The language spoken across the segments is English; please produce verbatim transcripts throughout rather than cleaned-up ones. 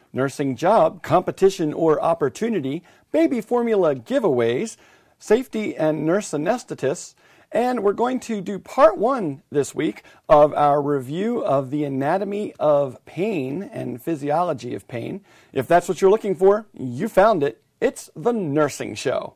nursing job, competition or opportunity, baby formula giveaways, safety and nurse anesthetists, and we're going to do part one this week of our review of the anatomy of pain and physiology of pain. If that's what you're looking for, you found it. It's The Nursing Show.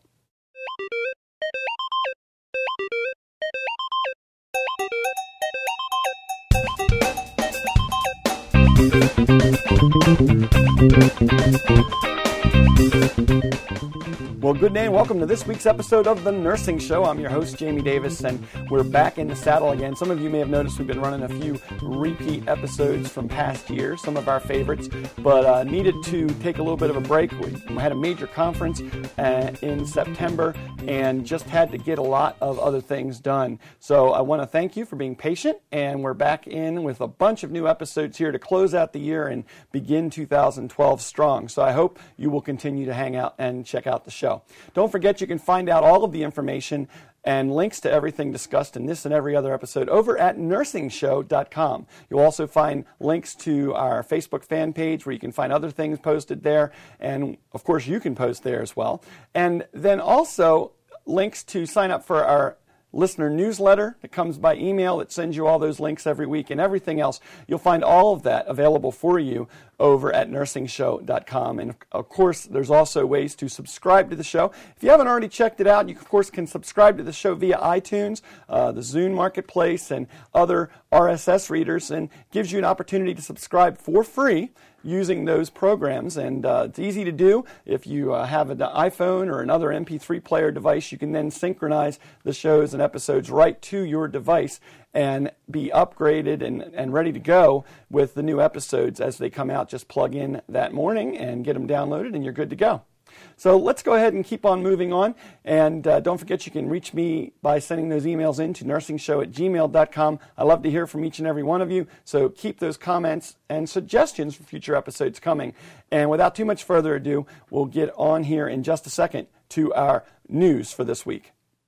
Well, good day and welcome to this week's episode of The Nursing Show. I'm your host, Jamie Davis, and we're back in the saddle again. Some of you may have noticed we've been running a few repeat episodes from past years, some of our favorites, but uh, needed to take a little bit of a break. We had a major conference uh, in September and just had to get a lot of other things done. So I want to thank you for being patient, and we're back in with a bunch of new episodes here to close out the year and begin two thousand twelve strong. So I hope you will continue to hang out and check out the show. Don't forget you can find out all of the information and links to everything discussed in this and every other episode over at nursing show dot com. You'll also find links to our Facebook fan page where you can find other things posted there, and of course you can post there as well. And then also links to sign up for our listener newsletter that comes by email. It sends you all those links every week and everything else. You'll find all of that available for you over at nursing show dot com. And of course, there's also ways to subscribe to the show. If you haven't already checked it out, you of course can subscribe to the show via iTunes, uh, the Zune Marketplace, and other R S S readers, and gives you an opportunity to subscribe for free using those programs. And uh, it's easy to do. If you uh, have an iPhone or another M P three player device, you can then synchronize the shows and episodes right to your device and be upgraded and, and ready to go with the new episodes as they come out. Just plug in that morning and get them downloaded and you're good to go. So let's go ahead and keep on moving on. And uh, don't forget you can reach me by sending those emails in to nursing show at gmail dot com. I love to hear from each and every one of you. So keep those comments and suggestions for future episodes coming. And without too much further ado, we'll get on here in just a second to our news for this week.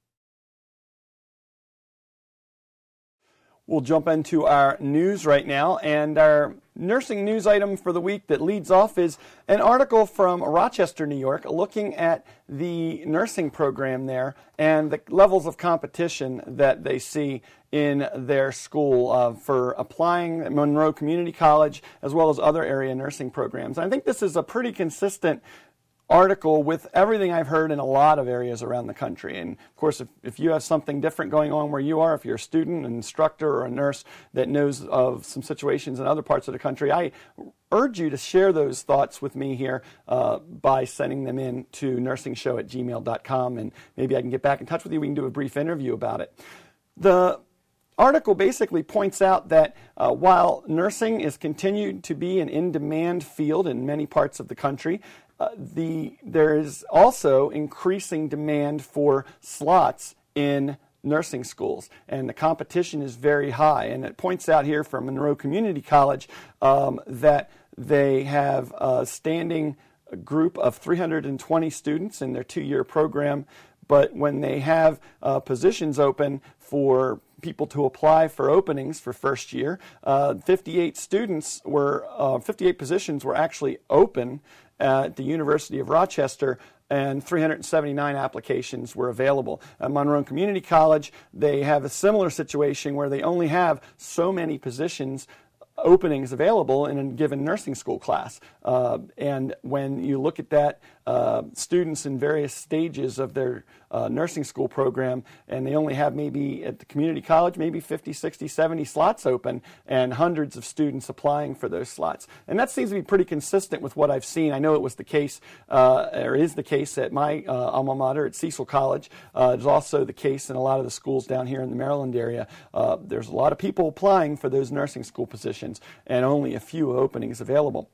We'll jump into our news right now, and our nursing news item for the week that leads off is an article from Rochester, New York, looking at the nursing program there and the levels of competition that they see in their school uh, for applying at Monroe Community College as well as other area nursing programs. And I think this is a pretty consistent article with everything I've heard in a lot of areas around the country. And of course, if, if you have something different going on where you are, if you're a student, an instructor, or a nurse that knows of some situations in other parts of the country, I urge you to share those thoughts with me here uh, by sending them in to nursing show at gmail dot com, and maybe I can get back in touch with you. We can do a brief interview about it. The article basically points out that uh, while nursing is continued to be an in-demand field in many parts of the country, Uh, the there is also increasing demand for slots in nursing schools, and the competition is very high. And it points out here from Monroe Community College um, that they have a standing group of three hundred twenty students in their two-year program, but when they have uh, positions open for people to apply for openings for first year, uh, fifty-eight students were, uh, fifty-eight positions were actually open at the University of Rochester, and three hundred seventy-nine applications were available. At Monroe Community College, they have a similar situation where they only have so many positions openings available in a given nursing school class. Uh, and when you look at that, uh, students in various stages of their uh, nursing school program, and they only have maybe at the community college, maybe fifty, sixty, seventy slots open, and hundreds of students applying for those slots. And that seems to be pretty consistent with what I've seen. I know it was the case, uh, or is the case at my uh, alma mater at Cecil College. Uh, it's also the case in a lot of the schools down here in the Maryland area. Uh, there's a lot of people applying for those nursing school positions, and only a few openings available.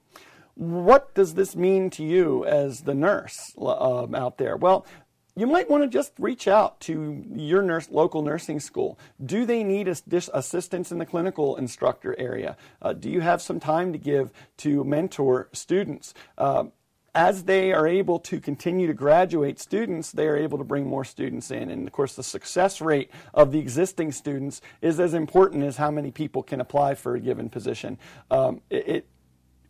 What does this mean to you as the nurse uh, out there? Well, you might want to just reach out to your nurse, local nursing school. Do they need assistance in the clinical instructor area? Uh, do you have some time to give to mentor students? Uh, As they are able to continue to graduate students, they are able to bring more students in. And of course, the success rate of the existing students is as important as how many people can apply for a given position. Um, it, it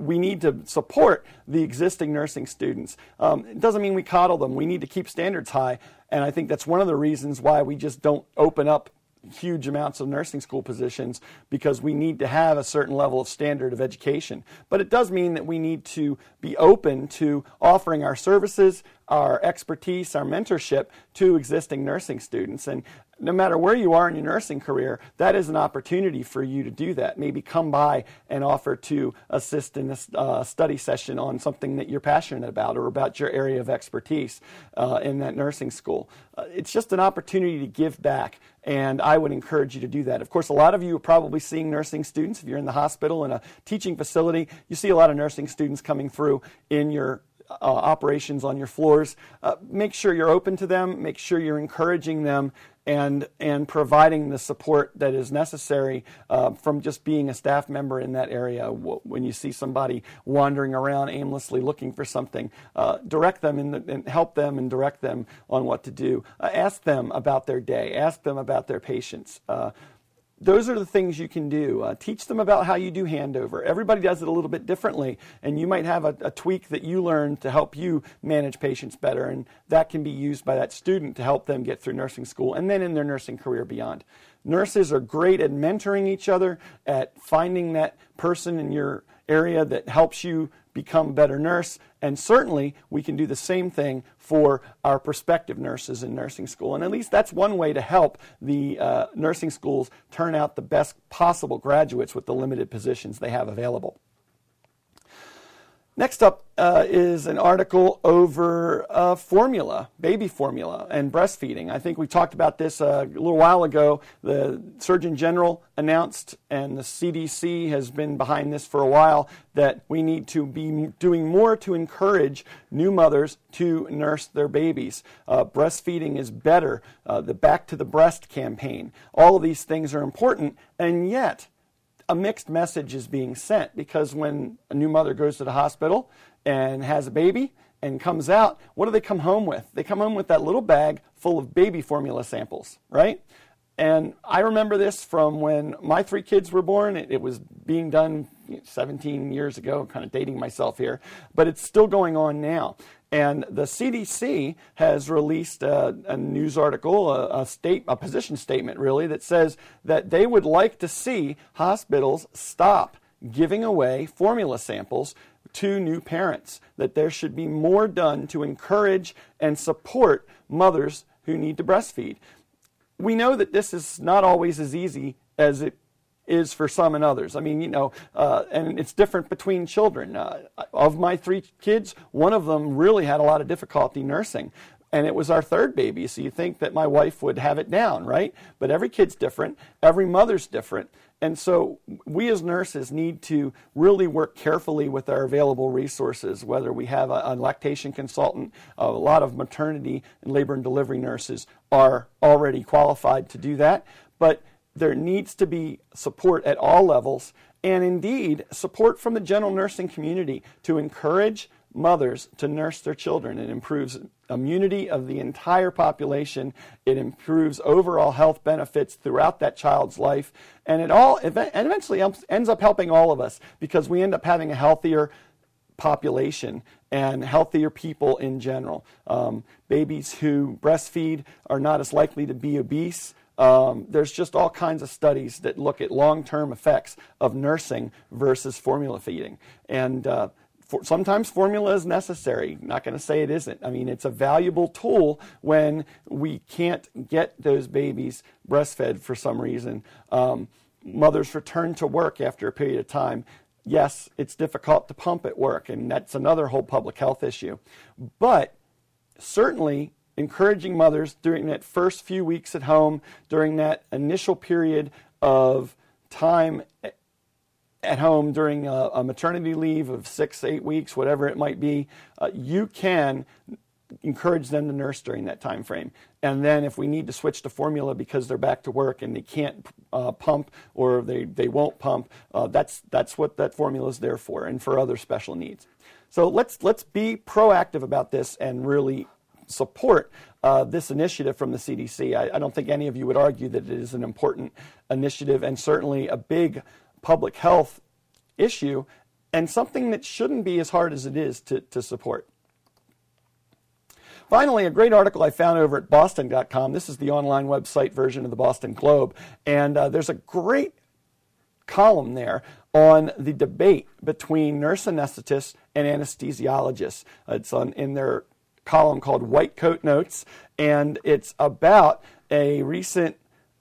we need to support the existing nursing students. Um, it doesn't mean we coddle them. We need to keep standards high, and I think that's one of the reasons why we just don't open up huge amounts of nursing school positions, because we need to have a certain level of standard of education. But it does mean that we need to be open to offering our services, our expertise, our mentorship to existing nursing students. And no matter where you are in your nursing career, that is an opportunity for you to do that. Maybe come by and offer to assist in a uh, study session on something that you're passionate about or about your area of expertise uh, in that nursing school. Uh, it's just an opportunity to give back, and I would encourage you to do that. Of course, a lot of you are probably seeing nursing students. If you're in the hospital, in a teaching facility, you see a lot of nursing students coming through in your Uh, operations on your floors. Uh, make sure you're open to them, make sure you're encouraging them, and and providing the support that is necessary uh, from just being a staff member in that area. When you see somebody wandering around aimlessly looking for something, uh, direct them in the, and help them and direct them on what to do. Uh, ask them about their day, ask them about their patients. Uh, Those are the things you can do. Uh, teach them about how you do handover. Everybody does it a little bit differently, and you might have a, a tweak that you learn to help you manage patients better, and that can be used by that student to help them get through nursing school and then in their nursing career beyond. Nurses are great at mentoring each other, at finding that person in your area that helps you become a better nurse, and certainly we can do the same thing for our prospective nurses in nursing school. And at least that's one way to help the uh, nursing schools turn out the best possible graduates with the limited positions they have available. Next up uh, is an article over uh, formula, baby formula, and breastfeeding. I think we talked about this uh, a little while ago. The Surgeon General announced, and the C D C has been behind this for a while, that we need to be doing more to encourage new mothers to nurse their babies. Uh, breastfeeding is better. Uh, the Back to the Breast campaign. All of these things are important, and yet a mixed message is being sent, because when a new mother goes to the hospital and has a baby and comes out, what do they come home with? They come home with that little bag full of baby formula samples, right? And I remember this from when my three kids were born. It, it was being done seventeen years ago, kind of dating myself here, but it's still going on now. And the C D C has released a, a news article, a, a, state, a position statement really, that says that they would like to see hospitals stop giving away formula samples to new parents, that there should be more done to encourage and support mothers who need to breastfeed. We know that this is not always as easy as it is for some and others. I mean, you know, uh, and it's different between children. Uh, of my three kids, one of them really had a lot of difficulty nursing, and it was our third baby, so you think that my wife would have it down, right? But every kid's different, every mother's different, and so we as nurses need to really work carefully with our available resources, whether we have a, a lactation consultant. A lot of maternity and labor and delivery nurses are already qualified to do that, but there needs to be support at all levels, and indeed support from the general nursing community to encourage mothers to nurse their children. It improves immunity of the entire population. It improves overall health benefits throughout that child's life, and it all and eventually ends up helping all of us, because we end up having a healthier population and healthier people in general. Um, babies who breastfeed are not as likely to be obese. Um, there's just all kinds of studies that look at long-term effects of nursing versus formula feeding. And uh, for, sometimes formula is necessary. Not going to say it isn't. I mean, it's a valuable tool when we can't get those babies breastfed for some reason. Um, mothers return to work after a period of time. Yes, it's difficult to pump at work, and that's another whole public health issue. But certainly encouraging mothers during that first few weeks at home, during that initial period of time at home during a, a maternity leave of six, eight weeks, whatever it might be, uh, you can encourage them to nurse during that time frame. And then if we need to switch to formula because they're back to work and they can't uh, pump, or they, they won't pump, uh, that's that's what that formula is there for, and for other special needs. So let's let's be proactive about this and really support uh, this initiative from the C D C. I, I don't think any of you would argue that it is an important initiative, and certainly a big public health issue, and something that shouldn't be as hard as it is to, to support. Finally, a great article I found over at boston dot com. This is the online website version of the Boston Globe, and uh, there's a great column there on the debate between nurse anesthetists and anesthesiologists. It's on in their column called White Coat Notes, and it's about a recent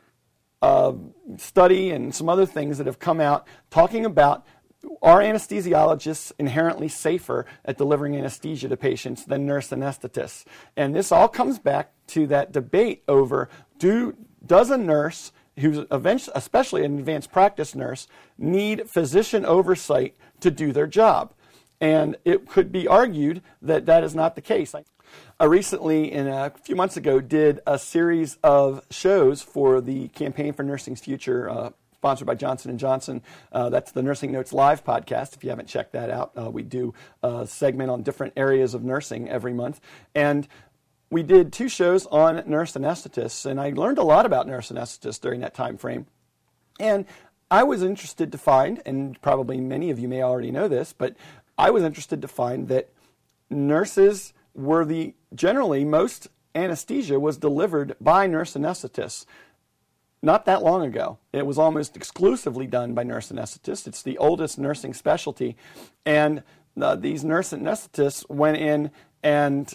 uh, study and some other things that have come out talking about, are anesthesiologists inherently safer at delivering anesthesia to patients than nurse anesthetists? And this all comes back to that debate over, do does a nurse, who's eventually, especially an advanced practice nurse, need physician oversight to do their job? And it could be argued that that is not the case. I recently, in a few months ago, did a series of shows for the Campaign for Nursing's Future, uh, sponsored by Johnson and Johnson. Uh, that's the Nursing Notes Live podcast. If you haven't checked that out, uh, we do a segment on different areas of nursing every month. And we did two shows on nurse anesthetists, and I learned a lot about nurse anesthetists during that time frame. And I was interested to find, and probably many of you may already know this, but I was interested to find that nurses were the, generally, most anesthesia was delivered by nurse anesthetists. Not that long ago, it was almost exclusively done by nurse anesthetists. It's the oldest nursing specialty, and uh, these nurse anesthetists went in and,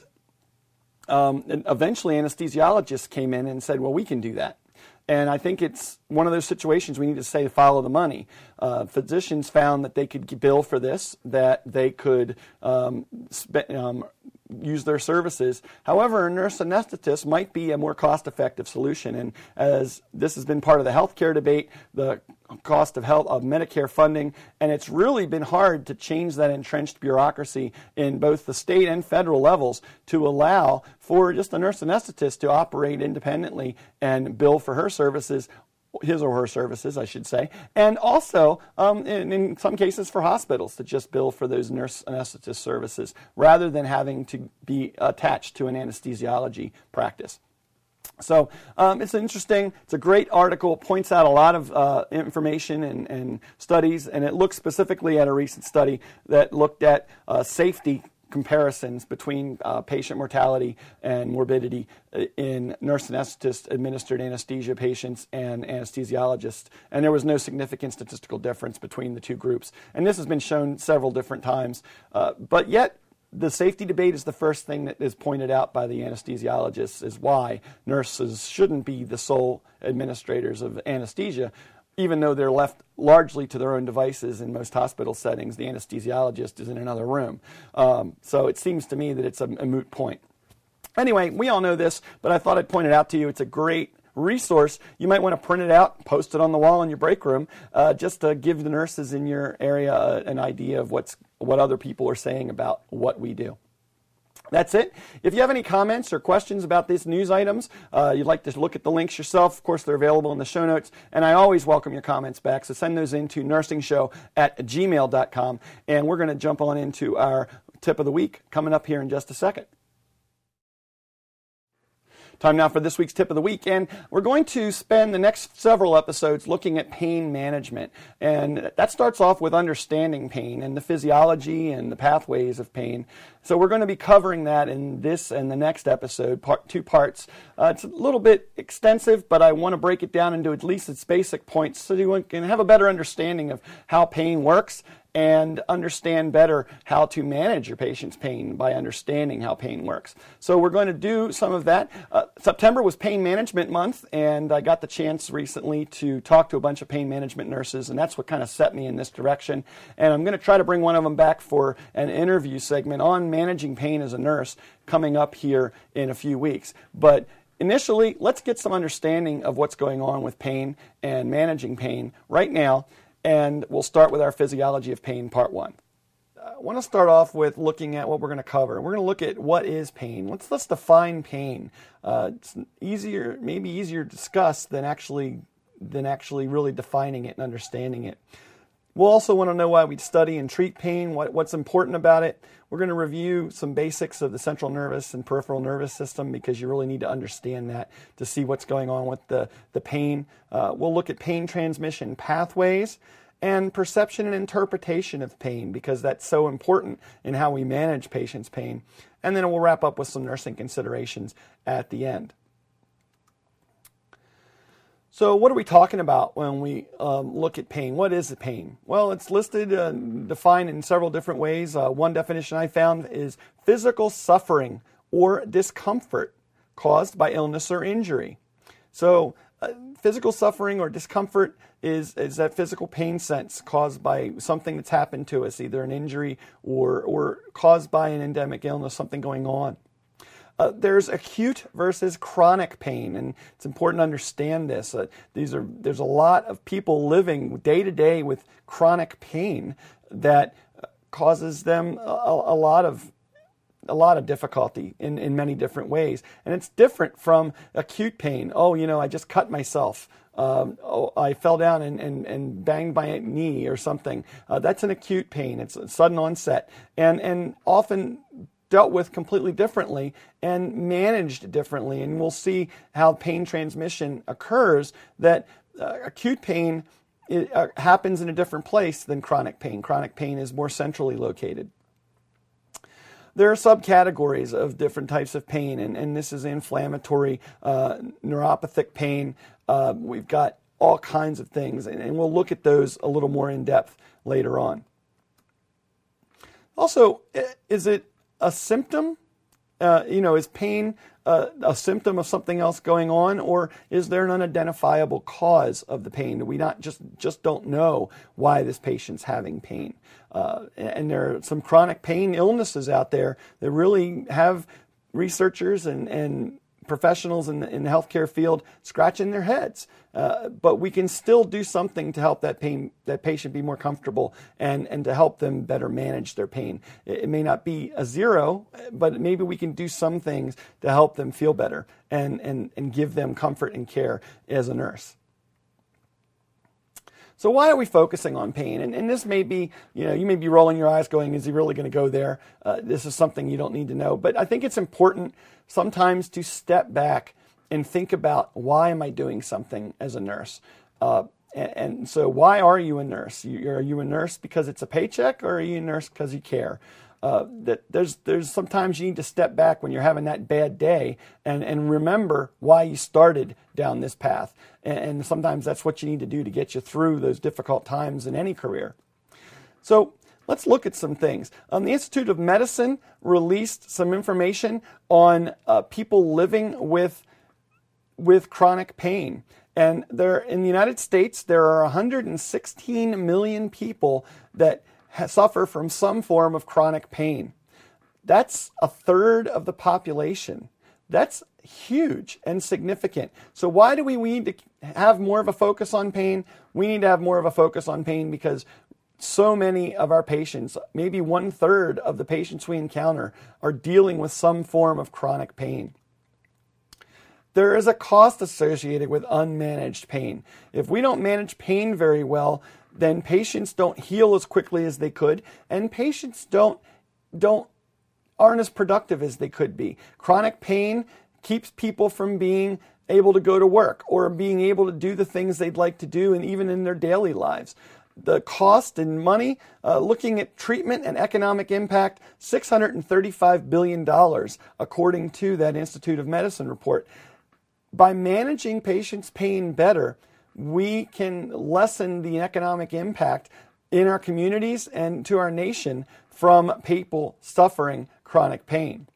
um, and eventually anesthesiologists came in and said, well, we can do that. And I think it's one of those situations we need to say follow the money. Uh, physicians found that they could bill for this, that they could um, spe- um, use their services. However, a nurse anesthetist might be a more cost-effective solution. And as this has been part of the healthcare debate, the cost of health of Medicare funding, and it's really been hard to change that entrenched bureaucracy in both the state and federal levels to allow for just a nurse anesthetist to operate independently and bill for her services, his or her services, I should say, and also um, in, in some cases for hospitals to just bill for those nurse anesthetist services rather than having to be attached to an anesthesiology practice. So um, it's interesting, it's a great article, points out a lot of uh, information and, and studies, and it looks specifically at a recent study that looked at uh, safety comparisons between uh, patient mortality and morbidity in nurse anesthetist administered anesthesia patients and anesthesiologists, and there was no significant statistical difference between the two groups. And this has been shown several different times, uh, but yet the safety debate is the first thing that is pointed out by the anesthesiologists, is why nurses shouldn't be the sole administrators of anesthesia. Even though they're left largely to their own devices in most hospital settings, the anesthesiologist is in another room. Um, so it seems to me that it's a, a moot point. Anyway, we all know this, but I thought I'd point it out to you. It's a great resource. You might want to print it out, post it on the wall in your break room, uh, just to give the nurses in your area uh, an idea of what's what other people are saying about what we do. That's it. If you have any comments or questions about these news items, uh, you'd like to look at the links yourself, of course, they're available in the show notes, and I always welcome your comments back, so send those in to nursing show at gmail dot com, and we're going to jump on into our tip of the week coming up here in just a second. Time now for this week's tip of the week, and we're going to spend the next several episodes looking at pain management, and that starts off with understanding pain and the physiology and the pathways of pain. So we're going to be covering that in this and the next episode, part two parts. Uh, it's a little bit extensive, but I want to break it down into at least its basic points so you can have a better understanding of how pain works and understand better how to manage your patient's pain by understanding how pain works. So we're going to do some of that. Uh, September was Pain Management Month, and I got the chance recently to talk to a bunch of pain management nurses, and that's what kind of set me in this direction. And I'm going to try to bring one of them back for an interview segment on managing pain as a nurse coming up here in a few weeks. But initially, let's get some understanding of what's going on with pain and managing pain right now. And we'll start with our Physiology of Pain, Part one. I want to start off with looking at what we're going to cover. We're going to look at what is pain. Let's let's define pain. Uh, it's easier, maybe easier to discuss than actually than actually really defining it and understanding it. We'll also want to know why we study and treat pain, what, what's important about it. We're going to review some basics of the central nervous and peripheral nervous system because you really need to understand that to see what's going on with the, the pain. Uh, we'll look at pain transmission pathways, and perception and interpretation of pain, because that's so important in how we manage patients' pain. And then we'll wrap up with some nursing considerations at the end. So what are we talking about when we um, look at pain? What is the pain? Well, it's listed, uh, defined in several different ways. Uh, one definition I found is physical suffering or discomfort caused by illness or injury. So uh, physical suffering or discomfort is, is that physical pain sense caused by something that's happened to us, either an injury or, or caused by an endemic illness, something going on. Uh, there's acute versus chronic pain, and it's important to understand this. Uh, these are there's a lot of people living day to day with chronic pain that causes them a, a lot of a lot of difficulty in, in many different ways, and it's different from acute pain. Oh, you know, I just cut myself. Um, oh, I fell down and, and, and banged my knee or something. Uh, that's an acute pain. It's a sudden onset, and and often dealt with completely differently and managed differently. And we'll see how pain transmission occurs, that uh, acute pain it, uh, happens in a different place than chronic pain. Chronic pain is more centrally located. There are subcategories of different types of pain, and, and this is inflammatory, uh, neuropathic pain. Uh, we've got all kinds of things, and, and we'll look at those a little more in depth later on. Also, is it a symptom? Uh, you know, is pain uh, a symptom of something else going on, or is there an unidentifiable cause of the pain? Do we not just just don't know why this patient's having pain? Uh, and there are some chronic pain illnesses out there that really have researchers and, and professionals in the, in the healthcare field scratching their heads. Uh, but we can still do something to help that pain, that patient be more comfortable, and, and to help them better manage their pain. It, it may not be a zero, but maybe we can do some things to help them feel better and, and, and give them comfort and care as a nurse. So why are we focusing on pain? And, and this may be, you know, you may be rolling your eyes going, is he really going to go there? Uh, this is something you don't need to know. But I think it's important sometimes to step back and think about, why am I doing something as a nurse? Uh, and, and so why are you a nurse? You, are you a nurse because it's a paycheck, or are you a nurse because you care? Uh, that there's there's sometimes you need to step back when you're having that bad day and, and remember why you started down this path. And, and sometimes that's what you need to do to get you through those difficult times in any career. So let's look at some things. Um, the Institute of Medicine released some information on uh, people living with with chronic pain. And there, in the United States, there are one hundred sixteen million people that suffer from some form of chronic pain. That's a third of the population. That's huge and significant. So why do we need to have more of a focus on pain? We need to have more of a focus on pain because so many of our patients, maybe one third of the patients we encounter, are dealing with some form of chronic pain. There is a cost associated with unmanaged pain. If we don't manage pain very well, then patients don't heal as quickly as they could, and patients don't don't aren't as productive as they could be. Chronic pain keeps people from being able to go to work or being able to do the things they'd like to do, and even in their daily lives. The cost in money, uh, looking at treatment and economic impact, six hundred thirty-five billion dollars, according to that Institute of Medicine report. By managing patients' pain better, we can lessen the economic impact in our communities and to our nation from people suffering chronic pain.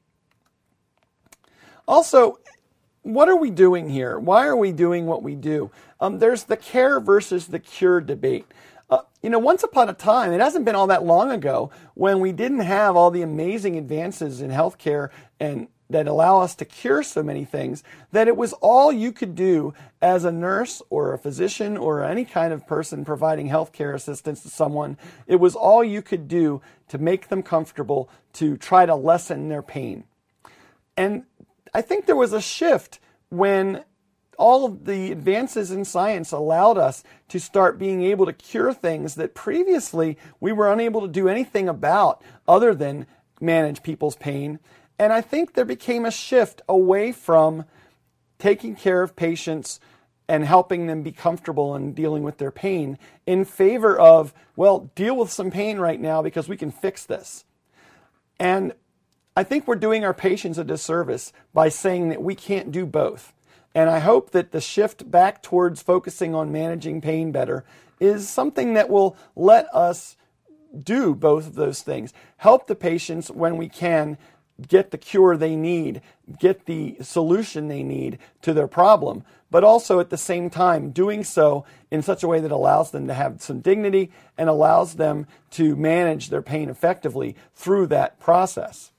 Also, what are we doing here? Why are we doing what we do? Um, there's the care versus the cure debate. Uh, you know, once upon a time, it hasn't been all that long ago, when we didn't have all the amazing advances in healthcare and that allow us to cure so many things, that it was all you could do as a nurse or a physician or any kind of person providing healthcare assistance to someone. It was all you could do to make them comfortable, to try to lessen their pain. And I think there was a shift when all of the advances in science allowed us to start being able to cure things that previously we were unable to do anything about other than manage people's pain. And I think there became a shift away from taking care of patients and helping them be comfortable in dealing with their pain in favor of, well, deal with some pain right now because we can fix this. And I think we're doing our patients a disservice by saying that we can't do both. And I hope that the shift back towards focusing on managing pain better is something that will let us do both of those things. Help the patients when we can get the cure they need, get the solution they need to their problem, but also at the same time doing so in such a way that allows them to have some dignity and allows them to manage their pain effectively through that process.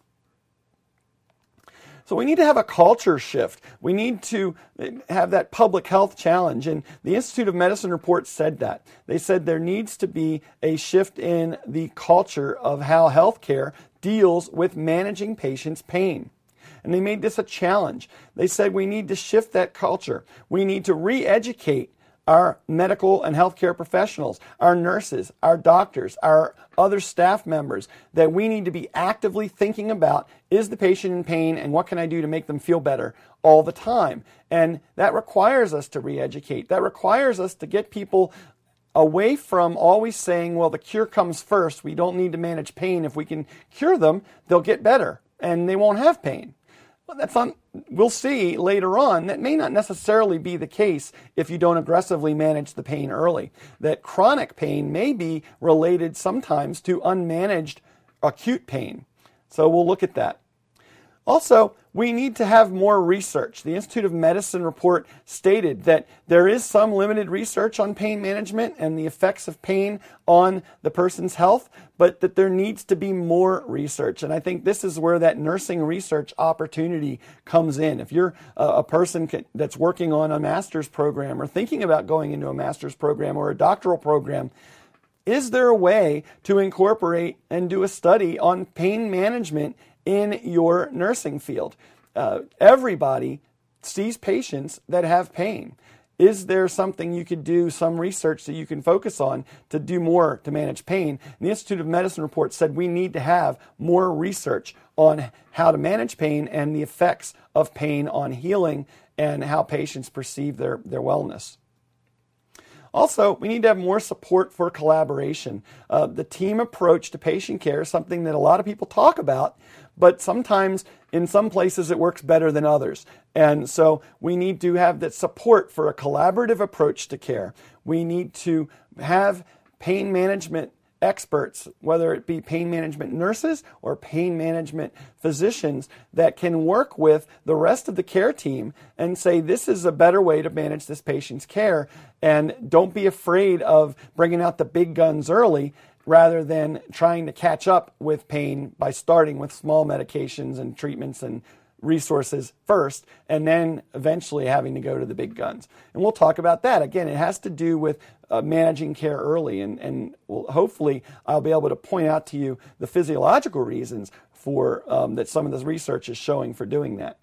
So we need to have a culture shift. We need to have that public health challenge. And the Institute of Medicine report said that. They said there needs to be a shift in the culture of how healthcare deals with managing patients' pain. And they made this a challenge. They said we need to shift that culture. We need to re-educate our medical and healthcare professionals, our nurses, our doctors, our other staff members, that we need to be actively thinking about, is the patient in pain and what can I do to make them feel better all the time? And that requires us to re-educate. That requires us to get people away from always saying, well, the cure comes first. We don't need to manage pain. If we can cure them, they'll get better and they won't have pain. Well, that's not, we'll see later on that may not necessarily be the case if you don't aggressively manage the pain early. That chronic pain may be related sometimes to unmanaged acute pain. So we'll look at that. Also, we need to have more research. The Institute of Medicine report stated that there is some limited research on pain management and the effects of pain on the person's health, but that there needs to be more research. And I think this is where that nursing research opportunity comes in. If you're a person that's working on a master's program or thinking about going into a master's program or a doctoral program, is there a way to incorporate and do a study on pain management in your nursing field? Uh, everybody sees patients that have pain. Is there something you could do, some research that you can focus on to do more to manage pain? And the Institute of Medicine report said we need to have more research on how to manage pain and the effects of pain on healing and how patients perceive their, their wellness. Also, we need to have more support for collaboration. Uh, the team approach to patient care is something that a lot of people talk about, but sometimes in some places it works better than others. And so we need to have that support for a collaborative approach to care. We need to have pain management experts, whether it be pain management nurses or pain management physicians, that can work with the rest of the care team and say, this is a better way to manage this patient's care. And don't be afraid of bringing out the big guns early, rather than trying to catch up with pain by starting with small medications and treatments and resources first, and then eventually having to go to the big guns. And we'll talk about that. Again, it has to do with uh, managing care early, and, and we'll, hopefully I'll be able to point out to you the physiological reasons for um, that some of this research is showing for doing that.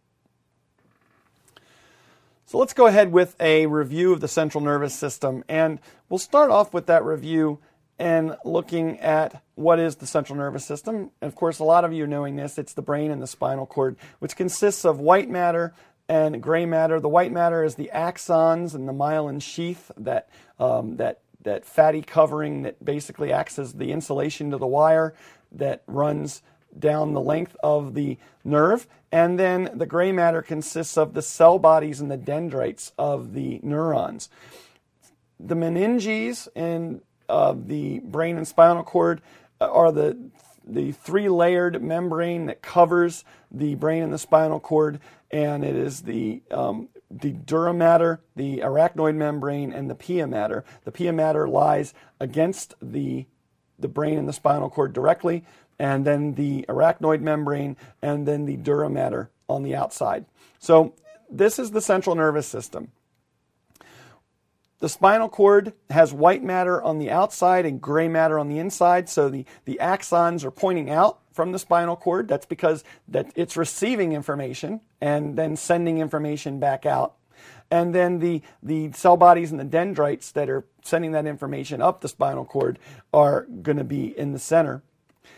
So let's go ahead with a review of the central nervous system, and we'll start off with that review and looking at what is the central nervous system. And of course, a lot of you are knowing this. It's the brain and the spinal cord, which consists of white matter and gray matter. The white matter is the axons and the myelin sheath, that um, that that fatty covering that basically acts as the insulation to the wire that runs down the length of the nerve. And then the gray matter consists of the cell bodies and the dendrites of the neurons. The meninges and of the brain and spinal cord are the the three-layered membrane that covers the brain and the spinal cord, and it is the um, the dura mater, the arachnoid membrane, and the pia mater. The pia mater lies against the the brain and the spinal cord directly, and then the arachnoid membrane, and then the dura mater on the outside. So this is the central nervous system. The spinal cord has white matter on the outside and gray matter on the inside, so the, the axons are pointing out from the spinal cord. That's because that it's receiving information and then sending information back out. And then the, the cell bodies and the dendrites that are sending that information up the spinal cord are going to be in the center.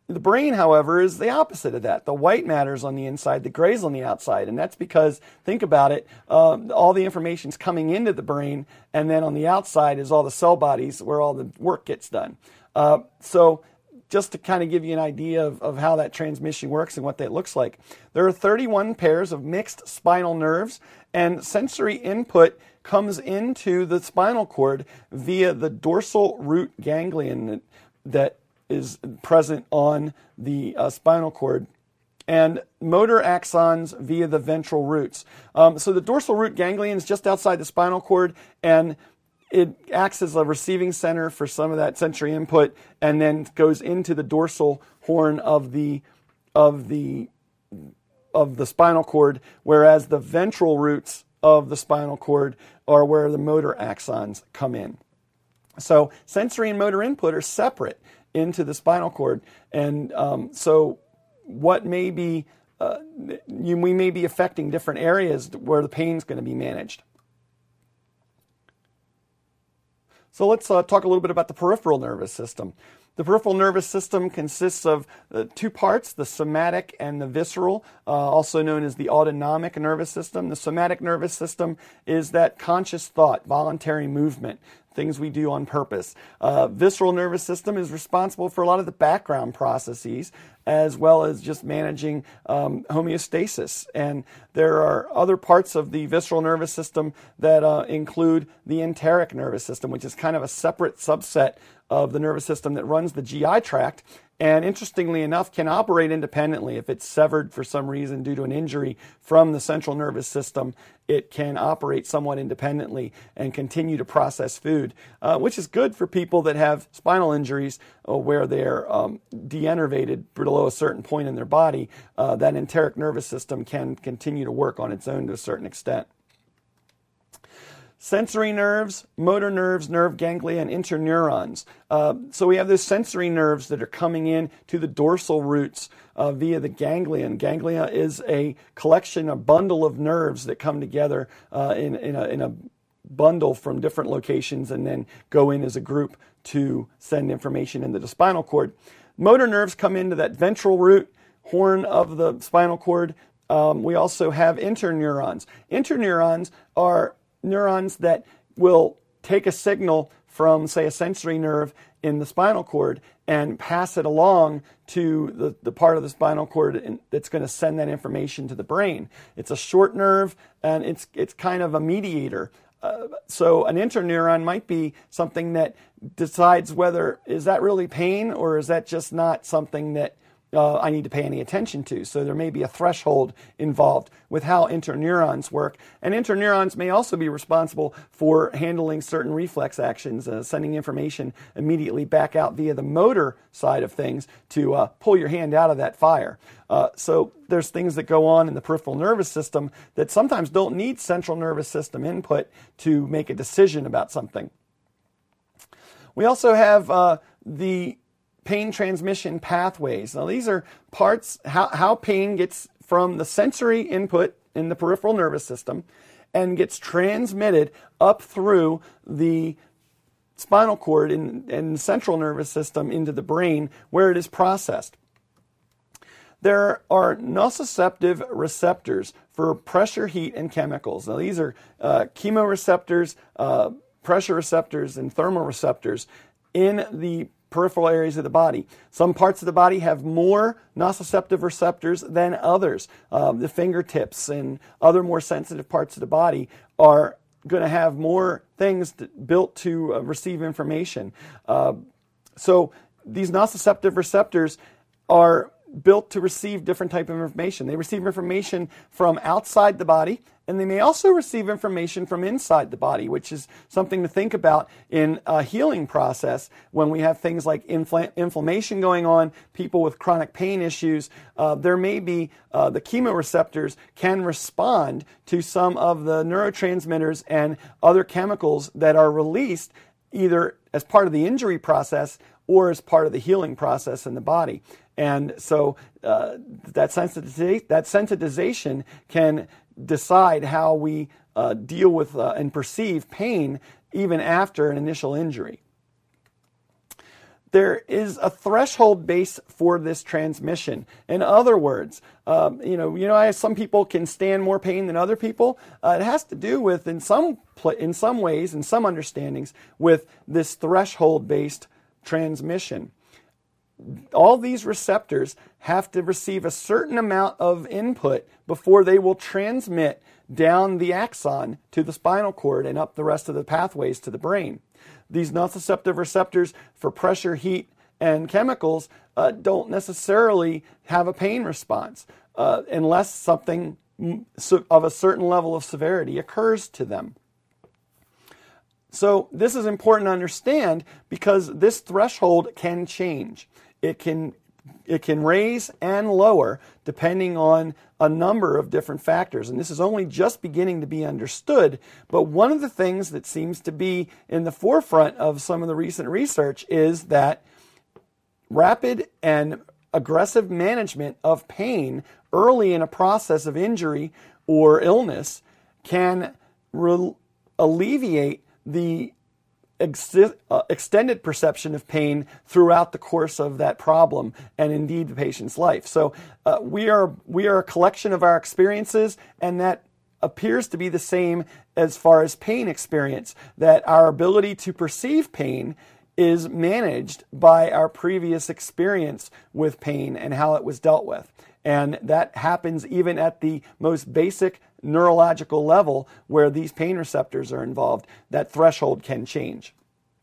The brain, however, is the opposite of that. The white matter's on the inside, the gray's on the outside. And that's because, think about it, uh, all the information's coming into the brain, and then on the outside is all the cell bodies where all the work gets done. Uh, so just to kind of give you an idea of, of how that transmission works and what that looks like, there are thirty-one pairs of mixed spinal nerves, and sensory input comes into the spinal cord via the dorsal root ganglion that, that is present on the uh, spinal cord, and motor axons via the ventral roots. Um, so the dorsal root ganglion is just outside the spinal cord, and it acts as a receiving center for some of that sensory input, and then goes into the dorsal horn of the of the of the spinal cord, whereas the ventral roots of the spinal cord are where the motor axons come in. So sensory and motor input are separate into the spinal cord, and um, so what may be uh, you, we may be affecting different areas where the pain is going to be managed. So let's uh, talk a little bit about the peripheral nervous system. The peripheral nervous system consists of uh, two parts, the somatic and the visceral, uh, also known as the autonomic nervous system. The somatic nervous system is that conscious thought, voluntary movement, things we do on purpose. Uh, visceral nervous system is responsible for a lot of the background processes, as well as just managing um, homeostasis. And there are other parts of the visceral nervous system that uh, include the enteric nervous system, which is kind of a separate subset of the nervous system that runs the G I tract, and interestingly enough can operate independently. If it's severed for some reason due to an injury from the central nervous system, it can operate somewhat independently and continue to process food, uh, which is good for people that have spinal injuries uh, where they're um, denervated below a certain point in their body. Uh, that enteric nervous system can continue to work on its own to a certain extent. Sensory nerves, motor nerves, nerve ganglia, and interneurons. Uh, so we have those sensory nerves that are coming in to the dorsal roots uh, via the ganglion. Ganglia is a collection, a bundle of nerves that come together uh, in, in, a, in a bundle from different locations and then go in as a group to send information into the spinal cord. Motor nerves come into that ventral root horn of the spinal cord. Um, we also have interneurons. Interneurons are neurons that will take a signal from, say, a sensory nerve in the spinal cord and pass it along to the, the part of the spinal cord that's going to send that information to the brain. It's a short nerve, and it's it's kind of a mediator. Uh, so an interneuron might be something that decides whether, is that really pain, or is that just not something that Uh, I need to pay any attention to. So there may be a threshold involved with how interneurons work. And interneurons may also be responsible for handling certain reflex actions, uh, sending information immediately back out via the motor side of things to uh, pull your hand out of that fire. Uh, so there's things that go on in the peripheral nervous system that sometimes don't need central nervous system input to make a decision about something. We also have uh, the pain transmission pathways. Now these are parts, how, how pain gets from the sensory input in the peripheral nervous system and gets transmitted up through the spinal cord and, and central nervous system into the brain where it is processed. There are nociceptive receptors for pressure, heat, and chemicals. Now these are uh, chemoreceptors, uh, pressure receptors, and thermoreceptors in the peripheral areas of the body. Some parts of the body have more nociceptive receptors than others. Um, the fingertips and other more sensitive parts of the body are going to have more things to, built to uh, receive information. Uh, so these nociceptive receptors are built to receive different type of information. They receive information from outside the body, and they may also receive information from inside the body, which is something to think about in a healing process when we have things like infl- inflammation going on, people with chronic pain issues. Uh, there may be uh, the chemoreceptors can respond to some of the neurotransmitters and other chemicals that are released either as part of the injury process or as part of the healing process in the body. And so uh, that, sensitiza- that sensitization can decide how we uh, deal with uh, and perceive pain even after an initial injury. there is a threshold base for this transmission. In other words, um, you know, you know, I, some people can stand more pain than other people. Uh, it has to do with, in some in some ways, in some understandings, with this threshold-based transmission. All these receptors have to receive a certain amount of input before they will transmit down the axon to the spinal cord and up the rest of the pathways to the brain. These nociceptive receptors for pressure, heat, and chemicals uh, don't necessarily have a pain response uh, unless something of a certain level of severity occurs to them. So this is important to understand because this threshold can change. It can It can raise and lower depending on a number of different factors. And this is only just beginning to be understood. But one of the things that seems to be in the forefront of some of the recent research is that rapid and aggressive management of pain early in a process of injury or illness can re- alleviate the Ex- uh, extended perception of pain throughout the course of that problem and indeed the patient's life. So uh, we are we are a collection of our experiences, and that appears to be the same as far as pain experience, that our ability to perceive pain is managed by our previous experience with pain and how it was dealt with. And that happens even at the most basic neurological level where these pain receptors are involved. That threshold can change.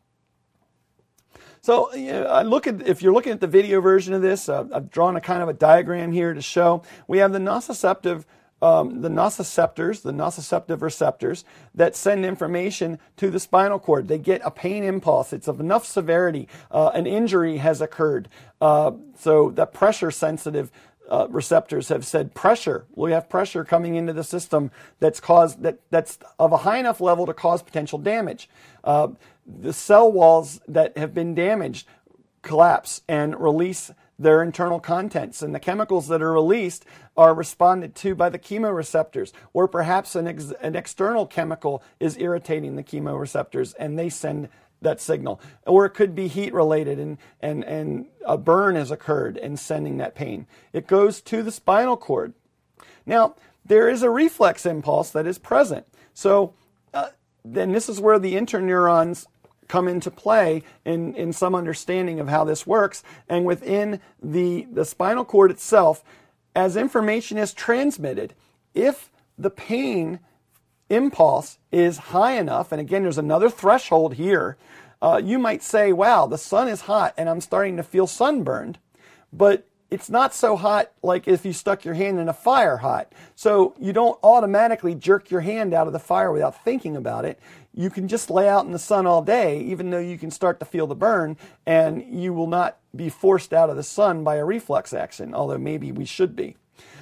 So you know, I look at, if you're looking at the video version of this, uh, I've drawn a kind of a diagram here to show we have the nociceptive Um, the nociceptors, the nociceptive receptors that send information to the spinal cord. They get a pain impulse. It's of enough severity. Uh, an injury has occurred. Uh, so the pressure sensitive uh, receptors have said pressure. We have pressure coming into the system that's caused that that's of a high enough level to cause potential damage. Uh, the cell walls that have been damaged collapse and release their internal contents, and the chemicals that are released are responded to by the chemoreceptors, or perhaps an, ex- an external chemical is irritating the chemoreceptors and they send that signal. Or it could be heat related and, and, and a burn has occurred and sending that pain. It goes to the spinal cord. Now, there is a reflex impulse that is present. So uh, then this is where the interneurons come into play in, in some understanding of how this works. And within the, the spinal cord itself, as information is transmitted, if the pain impulse is high enough, and again, there's another threshold here, uh, you might say, wow, the sun is hot and I'm starting to feel sunburned, but it's not so hot like if you stuck your hand in a fire hot. So you don't automatically jerk your hand out of the fire without thinking about it. You can just lay out in the sun all day, even though you can start to feel the burn, and you will not be forced out of the sun by a reflex action, although maybe we should be.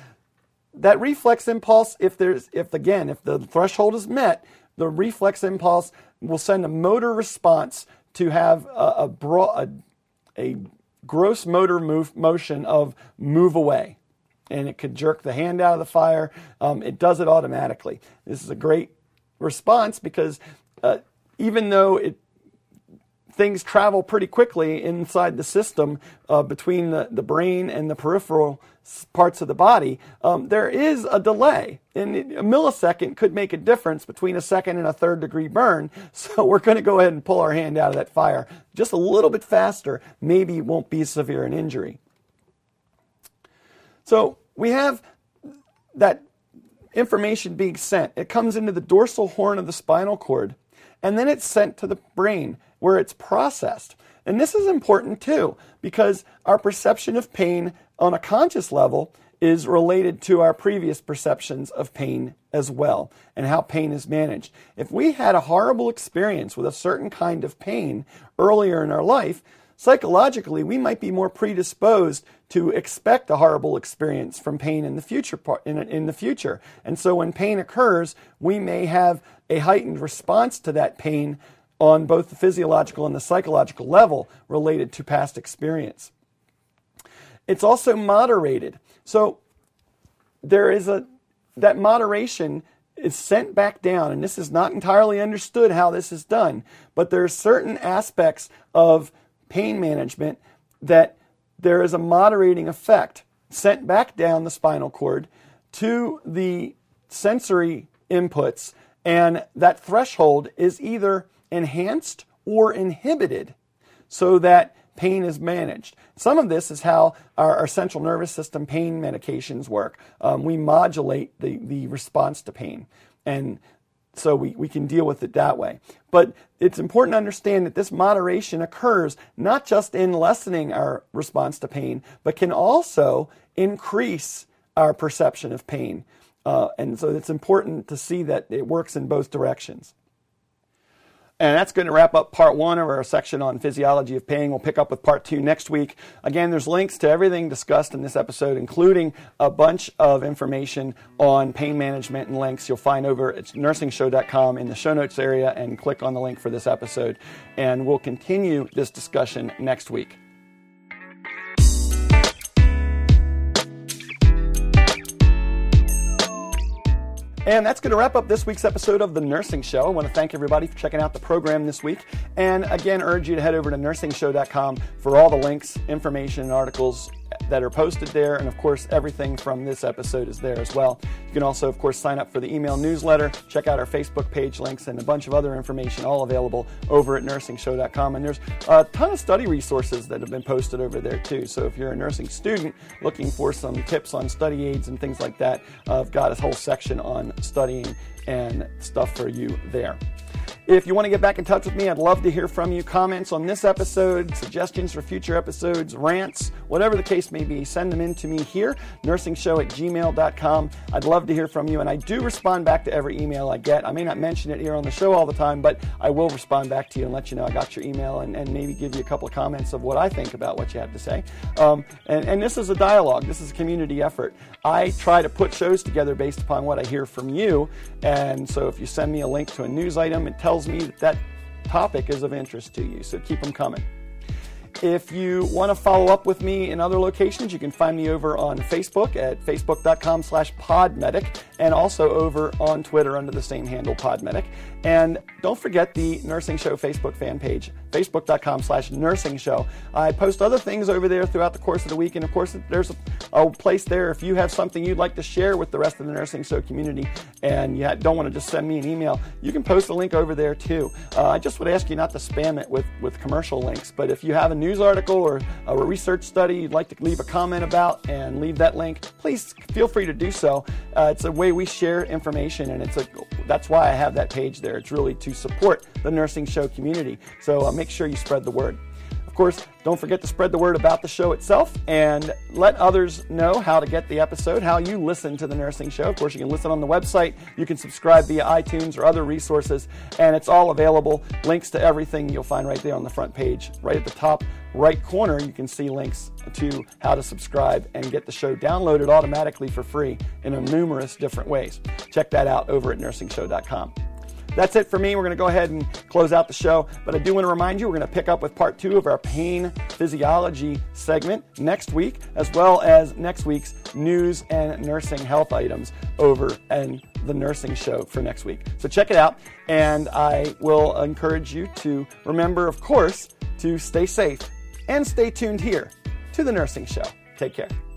That reflex impulse, if there's, if again, if the threshold is met, the reflex impulse will send a motor response to have a, a, bro- a, a gross motor move, motion of move away. And it could jerk the hand out of the fire. Um, it does it automatically. This is a great response because uh, even though it things travel pretty quickly inside the system uh, between the, the brain and the peripheral parts of the body, um, there is a delay. And a millisecond could make a difference between a second and a third degree burn. So we're going to go ahead and pull our hand out of that fire just a little bit faster. Maybe it won't be severe an injury. So we have that information being sent. It comes into the dorsal horn of the spinal cord, and then it's sent to the brain where it's processed. And this is important too, because our perception of pain on a conscious level is related to our previous perceptions of pain as well, and how pain is managed. If we had a horrible experience with a certain kind of pain earlier in our life, psychologically, we might be more predisposed to expect a horrible experience from pain in the future. Part, in, in the future. And so when pain occurs, we may have a heightened response to that pain on both the physiological and the psychological level related to past experience. It's also moderated. So there is a, that moderation is sent back down, and this is not entirely understood how this is done, but there are certain aspects of pain management that there is a moderating effect sent back down the spinal cord to the sensory inputs, and that threshold is either enhanced or inhibited so that pain is managed. Some of this is how our, our central nervous system pain medications work. Um, we modulate the, the response to pain, and so we, we can deal with it that way. But it's important to understand that this moderation occurs not just in lessening our response to pain, but can also increase our perception of pain. Uh, and so it's important to see that it works in both directions. And that's going to wrap up part one of our section on physiology of pain. We'll pick up with part two next week. Again, there's links to everything discussed in this episode, including a bunch of information on pain management and links you'll find over at nursing show dot com in the show notes area, and click on the link for this episode. And we'll continue this discussion next week. And that's going to wrap up this week's episode of The Nursing Show. I want to thank everybody for checking out the program this week. And again, urge you to head over to nursing show dot com for all the links, information, and articles that are posted there. And of course, everything from this episode is there as well. You can also, of course, sign up for the email newsletter, check out our Facebook page links, and a bunch of other information, all available over at nursing show dot com. And there's a ton of study resources that have been posted over there too. So if you're a nursing student looking for some tips on study aids and things like that, uh, I've got a whole section on studying and stuff for you there. If you want to get back in touch with me, I'd love to hear from you. Comments on this episode, suggestions for future episodes, rants, whatever the case may be, send them in to me here, nursing show at gmail dot com. I'd love to hear from you, and I do respond back to every email I get. I may not mention it here on the show all the time, but I will respond back to you and let you know I got your email, and, and maybe give you a couple of comments of what I think about what you have to say. Um, and, and this is a dialogue. This is a community effort. I try to put shows together based upon what I hear from you, and so if you send me a link to a news item, it tells me that that topic is of interest to you, so keep them coming. If you want to follow up with me in other locations, you can find me over on Facebook at facebook dot com slash podmedic, and also over on Twitter under the same handle, Podmedic. And don't forget the Nursing Show Facebook fan page, facebook dot com slash nursing show. I post other things over there throughout the course of the week, and of course there's a, a place there if you have something you'd like to share with the rest of the Nursing Show community and you don't want to just send me an email, you can post a link over there too. Uh, I just would ask you not to spam it with, with commercial links, but if you have a news article or a research study you'd like to leave a comment about and leave that link, please feel free to do so. Uh, it's a way we share information, and it's a that's why I have that page there. It's really to support the Nursing Show community. So uh, make sure you spread the word. Of course, don't forget to spread the word about the show itself and let others know how to get the episode, how you listen to the Nursing Show. Of course, you can listen on the website. You can subscribe via iTunes or other resources, and it's all available. Links to everything you'll find right there on the front page. Right at the top right corner, you can see links to how to subscribe and get the show downloaded automatically for free in numerous different ways. Check that out over at nursing show dot com. That's it for me. We're going to go ahead and close out the show, but I do want to remind you we're going to pick up with part two of our pain physiology segment next week, as well as next week's news and nursing health items over in the Nursing Show for next week. So check it out, and I will encourage you to remember, of course, to stay safe and stay tuned here to the Nursing Show. Take care.